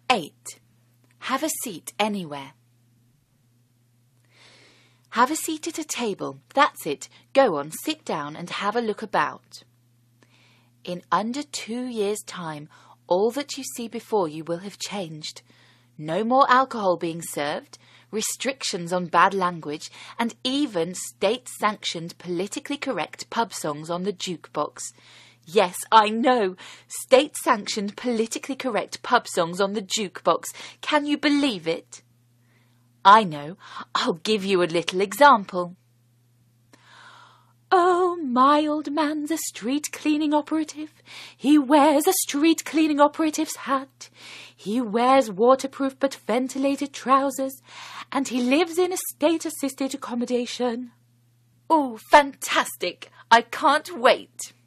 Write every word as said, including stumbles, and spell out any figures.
Eight. Have a seat anywhere. Have a seat at a table. That's it. Go on, sit down and have a look about. In under two years' time, all that you see before you will have changed. No more alcohol being served, restrictions on bad language, and even state-sanctioned politically correct pub songs on the jukebox. Yes, I know, state-sanctioned politically correct pub songs on the jukebox. Can you believe it? I know. I'll give you a little example. Oh, my old man's a street cleaning operative. He wears a street cleaning operative's hat. He wears waterproof but ventilated trousers, and he lives in a state-assisted accommodation. Oh, fantastic! I can't wait.